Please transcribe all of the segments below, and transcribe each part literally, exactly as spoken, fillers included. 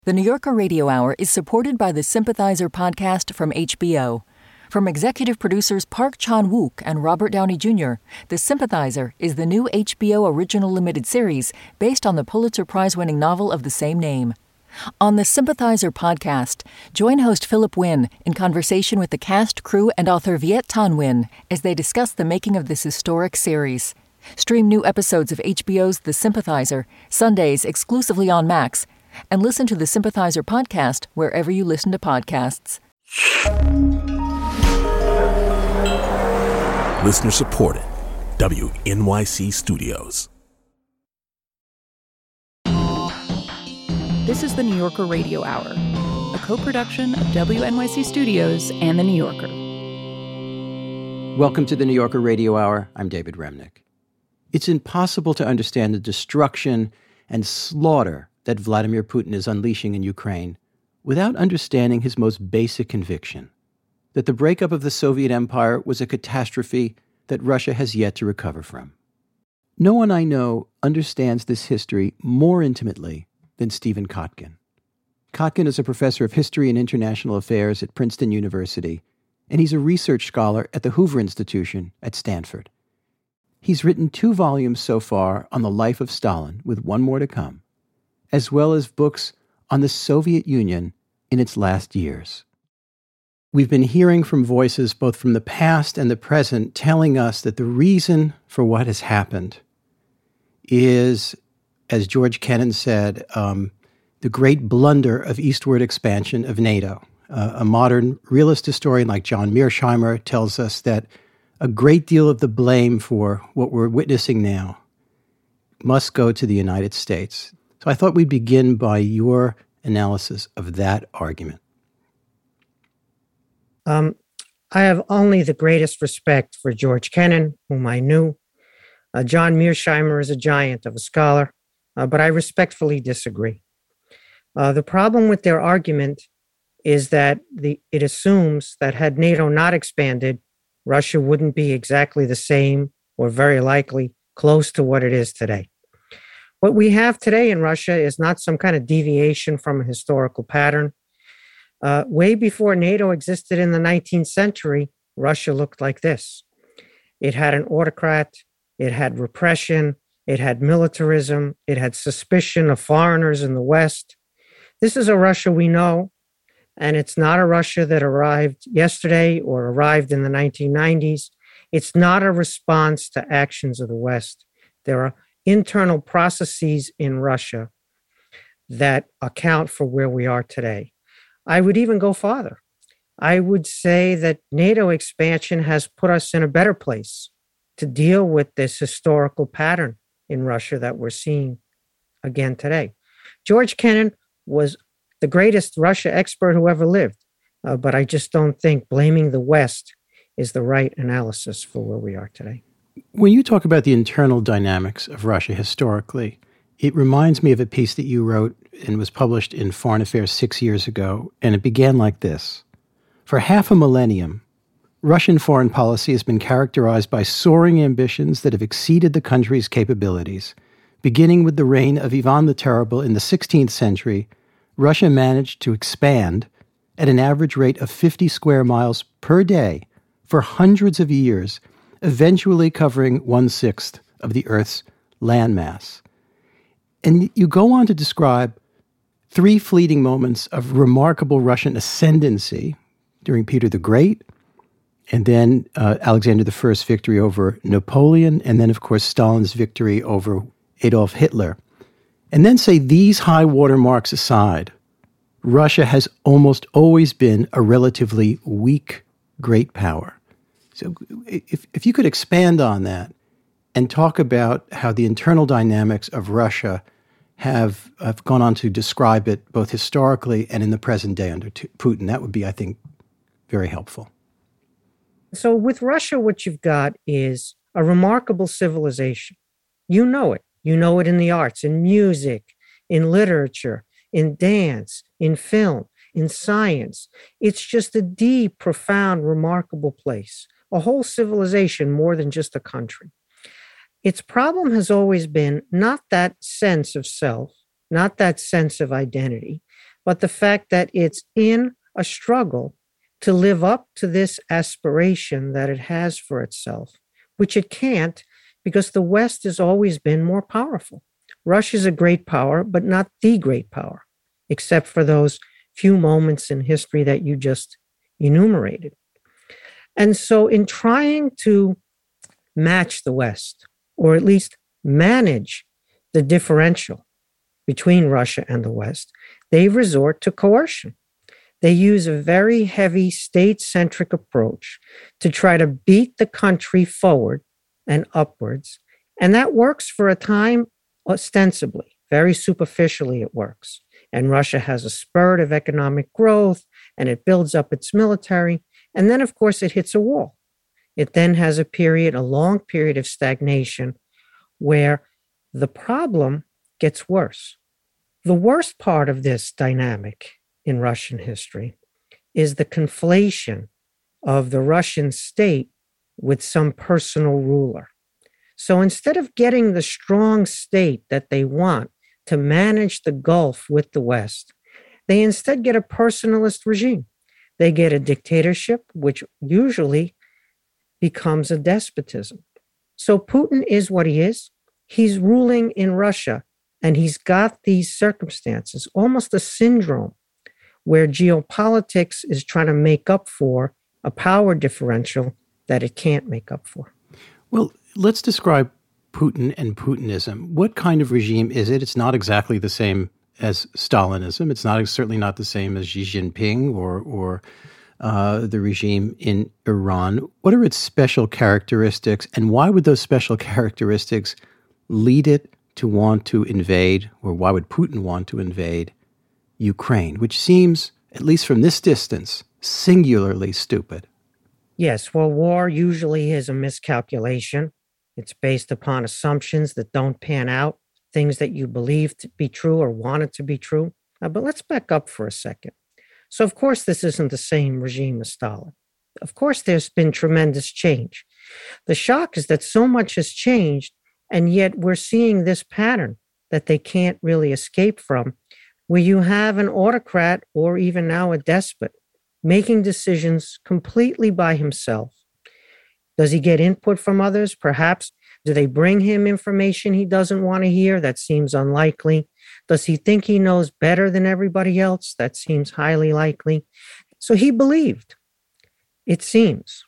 The New Yorker Radio Hour is supported by the Sympathizer podcast from H B O. From executive producers Park Chan-wook and Robert Downey Junior, The Sympathizer is the new H B O original limited series based on the Pulitzer Prize-winning novel of the same name. On the Sympathizer podcast, join host Philip Wynn in conversation with the cast, crew, and author Viet Thanh Nguyen as they discuss the making of this historic series. Stream new episodes of H B O's The Sympathizer, Sundays exclusively on Max, and listen to the Sympathizer podcast wherever you listen to podcasts. Listener supported. W N Y C Studios. This is the New Yorker Radio Hour, a co-production of W N Y C Studios and The New Yorker. Welcome to the New Yorker Radio Hour. I'm David Remnick. It's impossible to understand the destruction and slaughter that Vladimir Putin is unleashing in Ukraine without understanding his most basic conviction, that the breakup of the Soviet Empire was a catastrophe that Russia has yet to recover from. No one I know understands this history more intimately than Stephen Kotkin. Kotkin is a professor of history and international affairs at Princeton University, and he's a research scholar at the Hoover Institution at Stanford. He's written two volumes so far on the life of Stalin, with one more to come, as well as books on the Soviet Union in its last years. We've been hearing from voices both from the past and the present telling us that the reason for what has happened is, as George Kennan said, um, the great blunder of eastward expansion of NATO. Uh, a modern realist historian like John Mearsheimer tells us that a great deal of the blame for what we're witnessing now must go to the United States. So I thought we'd begin by your analysis of that argument. Um, I have only the greatest respect for George Kennan, whom I knew. Uh, John Mearsheimer is a giant of a scholar, uh, but I respectfully disagree. Uh, the problem with their argument is that the, it assumes that had NATO not expanded, Russia wouldn't be exactly the same, or very likely close to what it is today. What we have today in Russia is not some kind of deviation from a historical pattern. Uh, way before NATO existed in the nineteenth century, Russia looked like this. It had an autocrat, it had repression, it had militarism, it had suspicion of foreigners in the West. This is a Russia we know, and it's not a Russia that arrived yesterday or arrived in the nineteen nineties. It's not a response to actions of the West. There are internal processes in Russia that account for where we are today. I would even go farther. I would say that NATO expansion has put us in a better place to deal with this historical pattern in Russia that we're seeing again today. George Kennan was the greatest Russia expert who ever lived, uh, but I just don't think blaming the West is the right analysis for where we are today. When you talk about the internal dynamics of Russia historically, it reminds me of a piece that you wrote and was published in Foreign Affairs six years ago, and it began like this. For half a millennium, Russian foreign policy has been characterized by soaring ambitions that have exceeded the country's capabilities. Beginning with the reign of Ivan the Terrible in the sixteenth century, Russia managed to expand at an average rate of fifty square miles per day for hundreds of years, eventually covering one-sixth of the Earth's landmass. And you go on to describe three fleeting moments of remarkable Russian ascendancy during Peter the Great, and then uh, Alexander the First's victory over Napoleon, and then, of course, Stalin's victory over Adolf Hitler. And then say these high water marks aside, Russia has almost always been a relatively weak great power. So if, if you could expand on that and talk about how the internal dynamics of Russia have, have gone on to describe it both historically and in the present day under Putin, that would be, I think, very helpful. So with Russia, what you've got is a remarkable civilization. You know it. You know it in the arts, in music, in literature, in dance, in film, in science. It's just a deep, profound, remarkable place. A whole civilization more than just a country. Its problem has always been not that sense of self, not that sense of identity, but the fact that it's in a struggle to live up to this aspiration that it has for itself, which it can't because the West has always been more powerful. Russia's a great power, but not the great power, except for those few moments in history that you just enumerated. And so in trying to match the West, or at least manage the differential between Russia and the West, they resort to coercion. They use a very heavy state-centric approach to try to beat the country forward and upwards. And that works for a time ostensibly. Very superficially it works. And Russia has a spurt of economic growth, and it builds up its military. And then, of course, it hits a wall. It then has a period, a long period of stagnation where the problem gets worse. The worst part of this dynamic in Russian history is the conflation of the Russian state with some personal ruler. So instead of getting the strong state that they want to manage the Gulf with the West, they instead get a personalist regime. They get a dictatorship, which usually becomes a despotism. So Putin is what he is. He's ruling in Russia, and he's got these circumstances, almost a syndrome, where geopolitics is trying to make up for a power differential that it can't make up for. Well, let's describe Putin and Putinism. What kind of regime is it? It's not exactly the same as Stalinism. It's not certainly not the same as Xi Jinping or or uh, the regime in Iran. What are its special characteristics, and why would those special characteristics lead it to want to invade, or why would Putin want to invade Ukraine, which seems, at least from this distance, singularly stupid? Yes, well, war usually is a miscalculation. It's based upon assumptions that don't pan out, things that you believe to be true or wanted to be true. Uh, but let's back up for a second. So, of course, this isn't the same regime as Stalin. Of course, there's been tremendous change. The shock is that so much has changed, and yet we're seeing this pattern that they can't really escape from, where you have an autocrat or even now a despot making decisions completely by himself. Does he get input from others? Perhaps. Do they bring him information he doesn't want to hear? That seems unlikely. Does he think he knows better than everybody else? That seems highly likely. So he believed, it seems,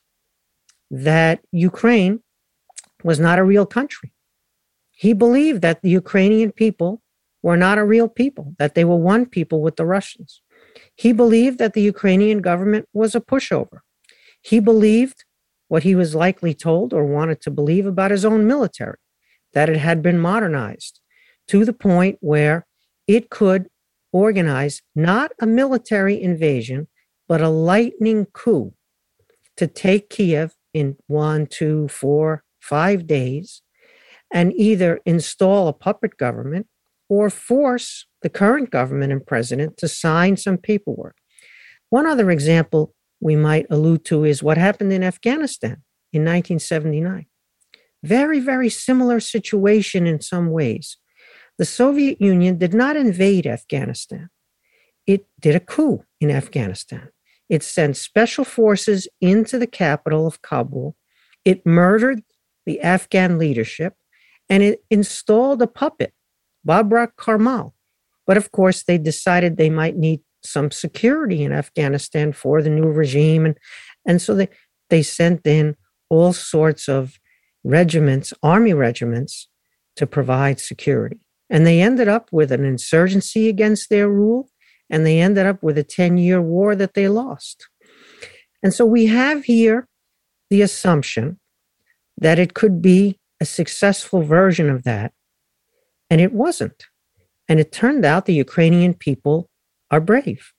that Ukraine was not a real country. He believed that the Ukrainian people were not a real people, that they were one people with the Russians. He believed that the Ukrainian government was a pushover. He believed what he was likely told or wanted to believe about his own military, that it had been modernized to the point where it could organize not a military invasion, but a lightning coup to take Kiev in one, two, four, five days and either install a puppet government or force the current government and president to sign some paperwork. One other example we might allude to is what happened in Afghanistan in nineteen seventy-nine. Very, very similar situation in some ways. The Soviet Union did not invade Afghanistan. It did a coup in Afghanistan. It sent special forces into the capital of Kabul. It murdered the Afghan leadership, and it installed a puppet, Babrak Karmal. But of course, they decided they might need some security in Afghanistan for the new regime. And, and so they, they sent in all sorts of regiments, army regiments, to provide security. And they ended up with an insurgency against their rule, and they ended up with a ten-year war that they lost. And so we have here the assumption that it could be a successful version of that, and it wasn't. And it turned out the Ukrainian people are brave,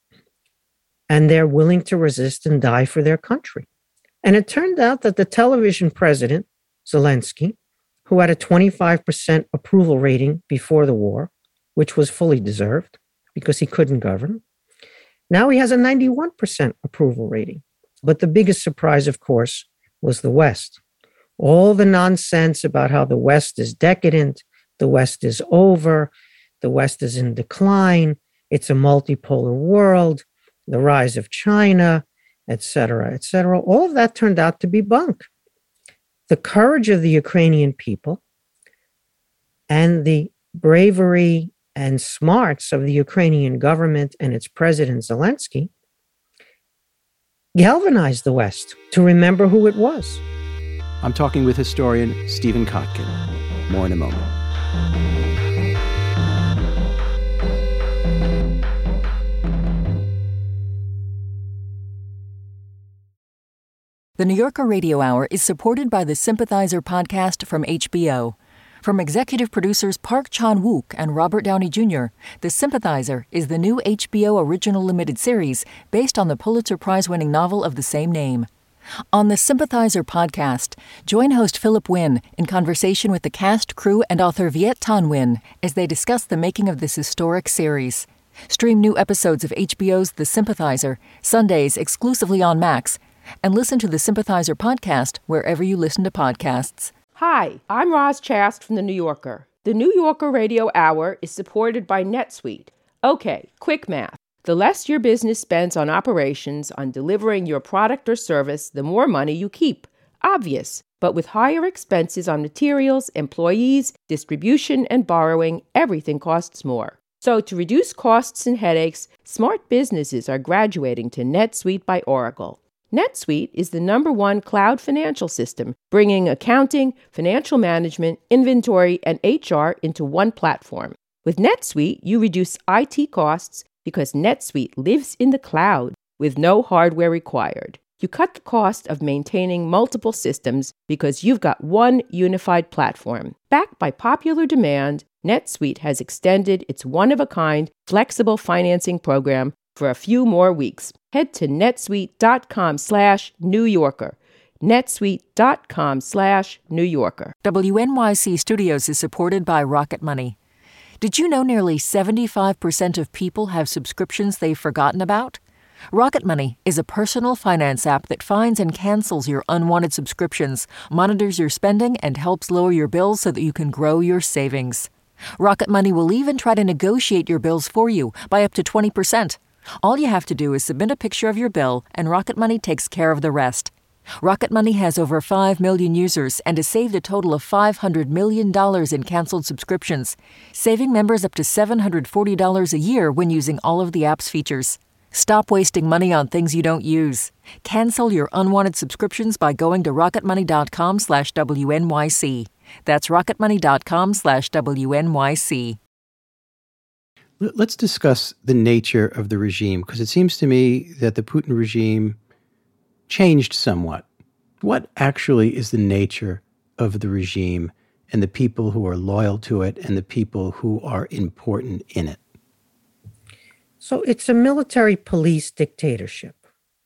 and they're willing to resist and die for their country. And it turned out that the television president, Zelensky, who had a twenty-five percent approval rating before the war, which was fully deserved because he couldn't govern, now he has a ninety-one percent approval rating. But the biggest surprise, of course, was the West. All the nonsense about how the West is decadent, the West is over, the West is in decline, It's a multipolar world, the rise of China, et cetera, et cetera. All of that turned out to be bunk. The courage of the Ukrainian people and the bravery and smarts of the Ukrainian government and its president, Zelensky, galvanized the West to remember who it was. I'm talking with historian Stephen Kotkin. More in a moment. The New Yorker Radio Hour is supported by the Sympathizer podcast from H B O. From executive producers Park Chan-wook and Robert Downey Junior, The Sympathizer is the new H B O original limited series based on the Pulitzer Prize-winning novel of the same name. On the Sympathizer podcast, join host Philip Wynn in conversation with the cast, crew, and author Viet Thanh Nguyen as they discuss the making of this historic series. Stream new episodes of H B O's The Sympathizer, Sundays exclusively on Max, and listen to the Sympathizer podcast wherever you listen to podcasts. Hi, I'm Roz Chast from The New Yorker. The New Yorker Radio Hour is supported by NetSuite. Okay, quick math. The less your business spends on operations, on delivering your product or service, the more money you keep. Obvious. But with higher expenses on materials, employees, distribution, and borrowing, everything costs more. So to reduce costs and headaches, smart businesses are graduating to NetSuite by Oracle. NetSuite is the number one cloud financial system, bringing accounting, financial management, inventory, and H R into one platform. With NetSuite, you reduce I T costs because NetSuite lives in the cloud with no hardware required. You cut the cost of maintaining multiple systems because you've got one unified platform. Backed by popular demand, NetSuite has extended its one-of-a-kind flexible financing program for a few more weeks. Head to netsuite.com slash New Yorker. netsuite.com slash New Yorker. W N Y C Studios is supported by Rocket Money. Did you know nearly seventy-five percent of people have subscriptions they've forgotten about? Rocket Money is a personal finance app that finds and cancels your unwanted subscriptions, monitors your spending, and helps lower your bills so that you can grow your savings. Rocket Money will even try to negotiate your bills for you by up to twenty percent. All you have to do is submit a picture of your bill, and Rocket Money takes care of the rest. Rocket Money has over five million users and has saved a total of five hundred million dollars in canceled subscriptions, saving members up to seven hundred forty dollars a year when using all of the app's features. Stop wasting money on things you don't use. Cancel your unwanted subscriptions by going to rocketmoney.com slash WNYC. That's rocketmoney.com slash WNYC. Let's discuss the nature of the regime, because it seems to me that the Putin regime changed somewhat. What actually is the nature of the regime and the people who are loyal to it and the people who are important in it? So it's a military police dictatorship.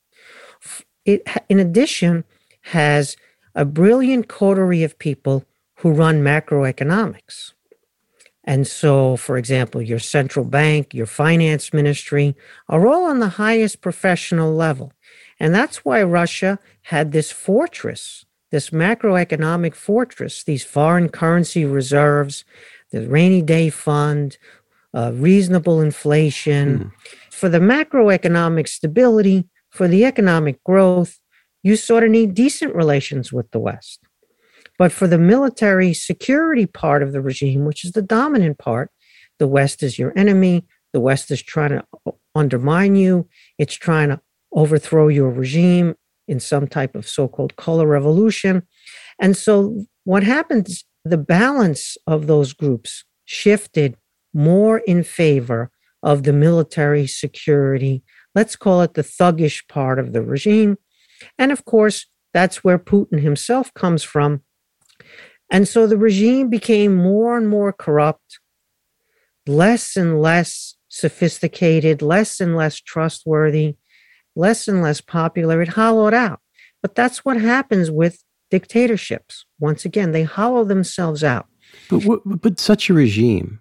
It, in addition, has a brilliant coterie of people who run macroeconomics. And so, for example, your central bank, your finance ministry are all on the highest professional level. And that's why Russia had this fortress, this macroeconomic fortress, these foreign currency reserves, the rainy day fund, uh, reasonable inflation. Mm. For the macroeconomic stability, for the economic growth, you sort of need decent relations with the West. But for the military security part of the regime, which is the dominant part, the West is your enemy. The West is trying to undermine you. It's trying to overthrow your regime in some type of so-called color revolution. And so what happens, the balance of those groups shifted more in favor of the military security, let's call it the thuggish part of the regime. And of course, that's where Putin himself comes from. And so the regime became more and more corrupt, less and less sophisticated, less and less trustworthy, less and less popular. It hollowed out. But that's what happens with dictatorships. Once again, they hollow themselves out. But, but such a regime,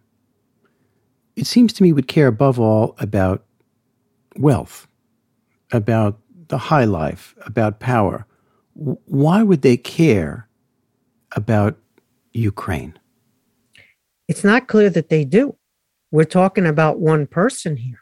it seems to me, would care above all about wealth, about the high life, about power. Why would they care about Ukraine? It's not clear that they do. We're talking about one person here.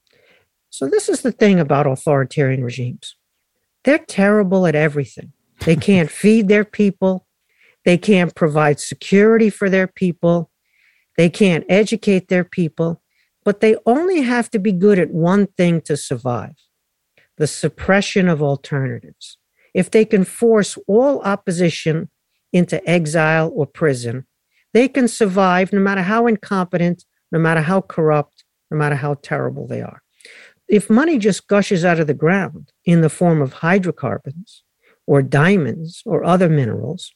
So this is the thing about authoritarian regimes. They're terrible at everything. They can't feed their people. They can't provide security for their people. They can't educate their people. But they only have to be good at one thing to survive: the suppression of alternatives. If they can force all opposition into exile or prison, they can survive no matter how incompetent, no matter how corrupt, no matter how terrible they are. If money just gushes out of the ground in the form of hydrocarbons or diamonds or other minerals,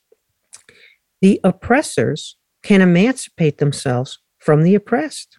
the oppressors can emancipate themselves from the oppressed.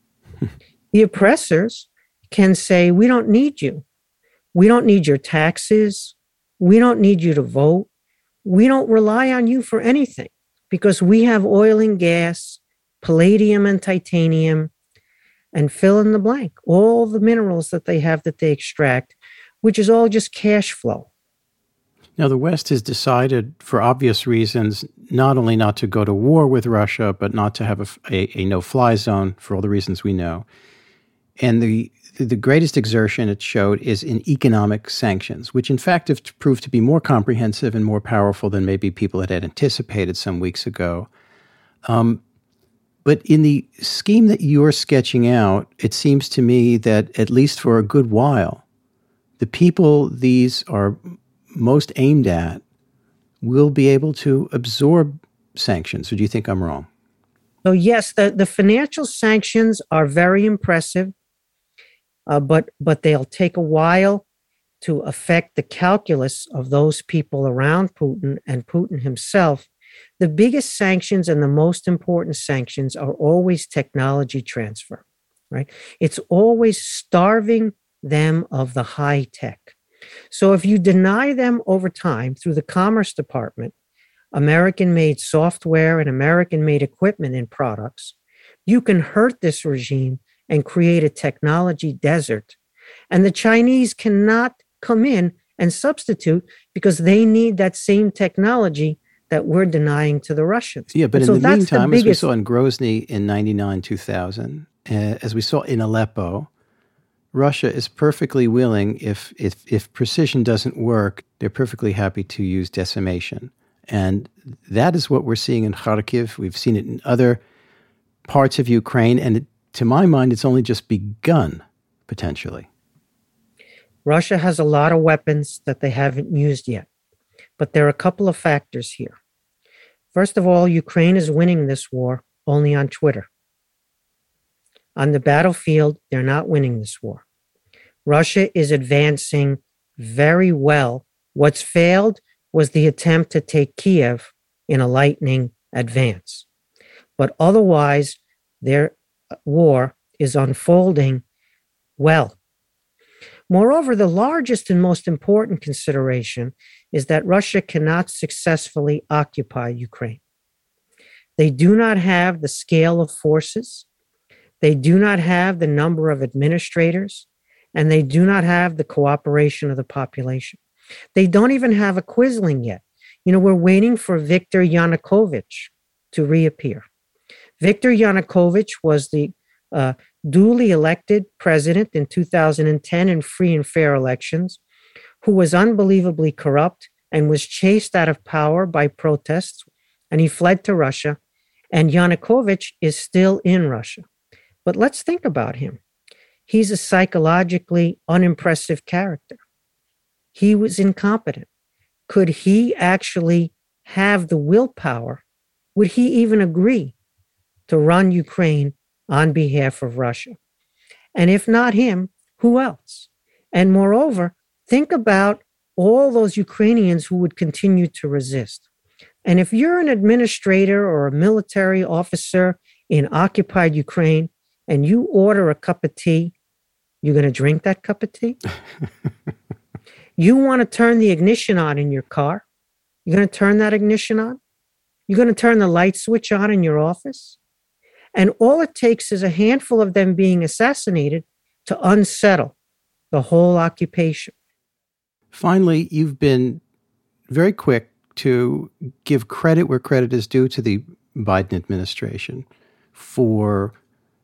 The oppressors can say, we don't need you. We don't need your taxes. We don't need you to vote. We don't rely on you for anything because we have oil and gas, palladium and titanium, and fill in the blank, all the minerals that they have that they extract, which is all just cash flow. Now, the West has decided, for obvious reasons, not only not to go to war with Russia, but not to have a, a, a no-fly zone for all the reasons we know. And the the greatest exertion it showed is in economic sanctions, which in fact have proved to be more comprehensive and more powerful than maybe people had anticipated some weeks ago. Um, but in the scheme that you're sketching out, it seems to me that at least for a good while, the people these are most aimed at will be able to absorb sanctions. Or do you think I'm wrong? So yes, the, the financial sanctions are very impressive, uh, but but they'll take a while to affect the calculus of those people around Putin and Putin himself. The biggest sanctions and the most important sanctions are always technology transfer, right? It's always starving them of the high tech. So if you deny them over time through the Commerce Department, American-made software and American-made equipment and products, you can hurt this regime and create a technology desert. And the Chinese cannot come in and substitute because they need that same technology that we're denying to the Russians. Yeah, but and in so the meantime, the as we saw in Grozny in ninety-nine, two thousand, uh, as we saw in Aleppo, Russia is perfectly willing, if, if if precision doesn't work, they're perfectly happy to use decimation. And that is what we're seeing in Kharkiv. We've seen it in other parts of Ukraine. And it, to my mind, it's only just begun, potentially. Russia has a lot of weapons that they haven't used yet. But there are a couple of factors here. First of all, Ukraine is winning this war only on Twitter. On the battlefield, they're not winning this war. Russia is advancing very well. What's failed was the attempt to take Kiev in a lightning advance. But otherwise, their war is unfolding well. Moreover, the largest and most important consideration is that Russia cannot successfully occupy Ukraine. They do not have the scale of forces. They do not have the number of administrators, and they do not have the cooperation of the population. They don't even have a Quisling yet. You know, we're waiting for Viktor Yanukovych to reappear. Viktor Yanukovych was the uh, duly elected president in two thousand ten in free and fair elections, who was unbelievably corrupt and was chased out of power by protests, and he fled to Russia, and Yanukovych is still in Russia. But let's think about him. He's a psychologically unimpressive character. He was incompetent. Could he actually have the willpower? Would he even agree to run Ukraine on behalf of Russia? And if not him, who else? And moreover, think about all those Ukrainians who would continue to resist. And if you're an administrator or a military officer in occupied Ukraine and you order a cup of tea, you're going to drink that cup of tea? You want to turn the ignition on in your car? You're going to turn that ignition on? You're going to turn the light switch on in your office? And all it takes is a handful of them being assassinated to unsettle the whole occupation. Finally, you've been very quick to give credit where credit is due to the Biden administration for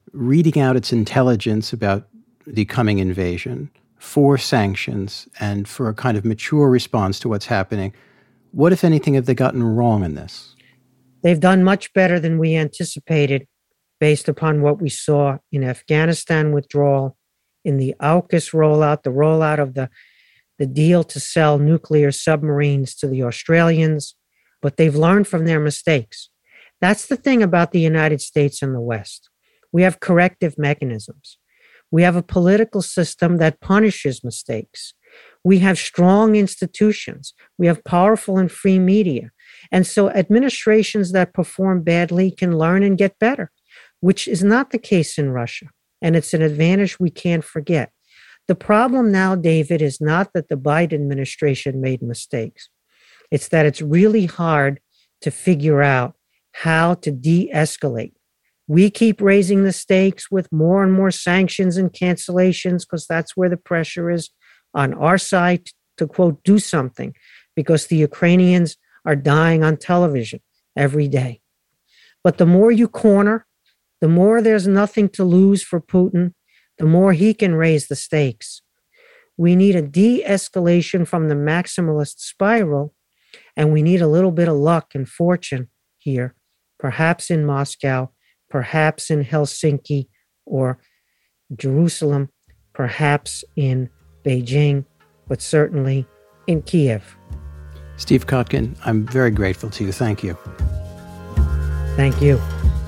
reading out its intelligence about the coming invasion, for sanctions, and for a kind of mature response to what's happening. What, if anything, have they gotten wrong in this? They've done much better than we anticipated based upon what we saw in Afghanistan withdrawal, in the AUKUS rollout, the rollout of the, the deal to sell nuclear submarines to the Australians, but they've learned from their mistakes. That's the thing about the United States and the West. We have corrective mechanisms. We have a political system that punishes mistakes. We have strong institutions. We have powerful and free media. And so administrations that perform badly can learn and get better, which is not the case in Russia. And it's an advantage we can't forget. The problem now, David, is not that the Biden administration made mistakes. It's that it's really hard to figure out how to de-escalate. We keep raising the stakes with more and more sanctions and cancellations because that's where the pressure is on our side to, quote, do something, because the Ukrainians are dying on television every day. But the more you corner, the more there's nothing to lose for Putin, the more he can raise the stakes. We need a de-escalation from the maximalist spiral, and we need a little bit of luck and fortune here, perhaps in Moscow, perhaps in Helsinki or Jerusalem, perhaps in Beijing, but certainly in Kiev. Steve Kotkin, I'm very grateful to you. Thank you. Thank you.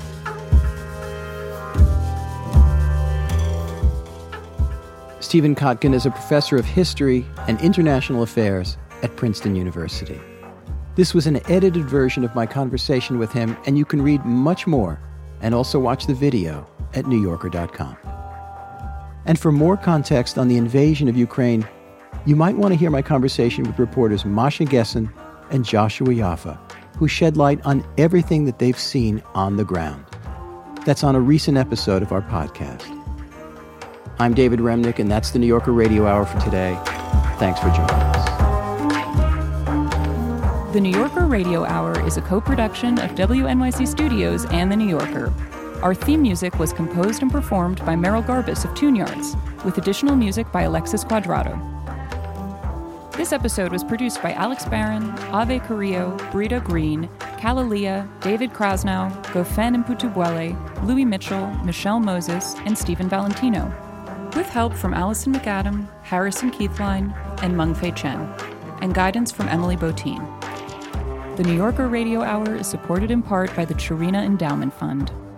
Stephen Kotkin is a professor of history and international affairs at Princeton University. This was an edited version of my conversation with him, and you can read much more and also watch the video at new yorker dot com. And for more context on the invasion of Ukraine, you might want to hear my conversation with reporters Masha Gessen and Joshua Yaffa, who shed light on everything that they've seen on the ground. That's on a recent episode of our podcast. I'm David Remnick, and that's the New Yorker Radio Hour for today. Thanks for joining us. The New Yorker Radio Hour is a co-production of W N Y C Studios and The New Yorker. Our theme music was composed and performed by Merrill Garbus of Tune Yards, with additional music by Alexis Quadrado. This episode was produced by Alex Barron, Ave Carrillo, Brita Green, Kalalia, David Krasnow, Gofen Mputubwele, Louis Mitchell, Michelle Moses, and Stephen Valentino, with help from Allison McAdam, Harrison Keithline, and Mengfei Chen, and guidance from Emily Botine. The New Yorker Radio Hour is supported in part by the Chirina Endowment Fund.